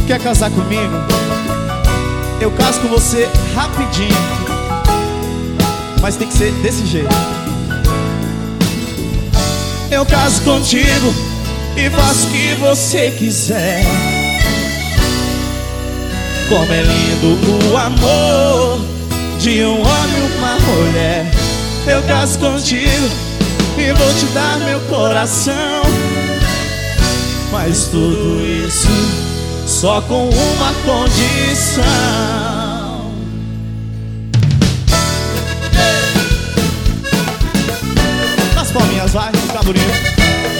Quer casar comigo? Eu caso com você rapidinho, mas tem que ser desse jeito. Eu caso contigo e faço o que você quiser. Como é lindo o amor de um homem e uma mulher. Eu caso contigo e vou te dar meu coração, mas tudo isso só com uma condição. As palminhas, vai, fica bonito.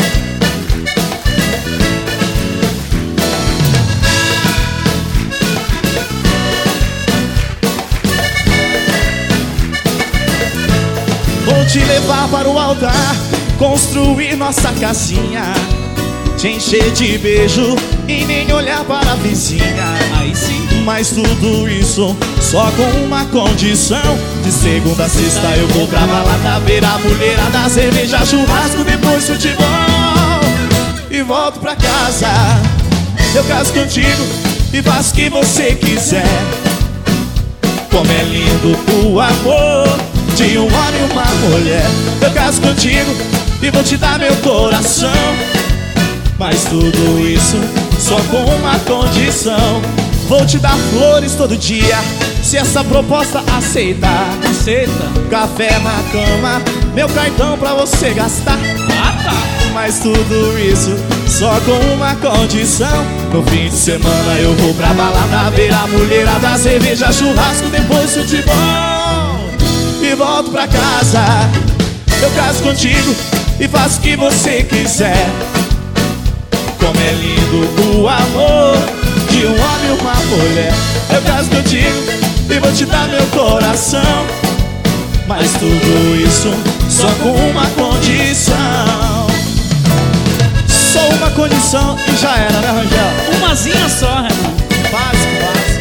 Vou te levar para o altar, construir nossa casinha, te encher de beijo e nem olhar para a vizinha. Aí sim. Mas tudo isso só com uma condição: de segunda a sexta eu vou pra balada, ver a mulherada, cerveja, churrasco, depois futebol e volto pra casa. Eu caso contigo e faço o que você quiser. Como é lindo o amor de um homem e uma mulher. Eu caso contigo e vou te dar meu coração, mas tudo isso só com uma condição: vou te dar flores todo dia, se essa proposta aceitar. Aceita. Café na cama, meu cartão pra você gastar. Ah, tá. Mas tudo isso só com uma condição: no fim de semana eu vou pra balada, ver a mulherada, cerveja, churrasco, depois futebol e volto pra casa. Eu caso contigo e faço o que você quiser. Como é lindo o amor de um homem e uma mulher. Eu caso contigo e vou te dar meu coração, mas tudo isso só com uma condição. Só uma condição e já era, né, Rangel? Umazinha só, Renan. Básico, básico.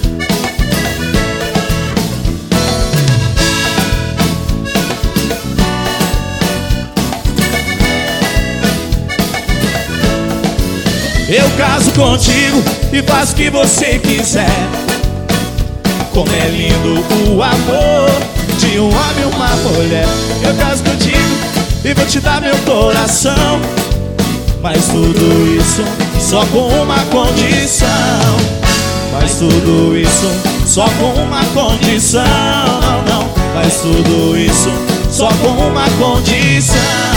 Eu caso contigo e faço o que você quiser. Como é lindo o amor de um homem e uma mulher. Eu caso contigo e vou te dar meu coração, mas tudo isso só com uma condição. Mas tudo isso só com uma condição. Não, mas tudo isso só com uma condição.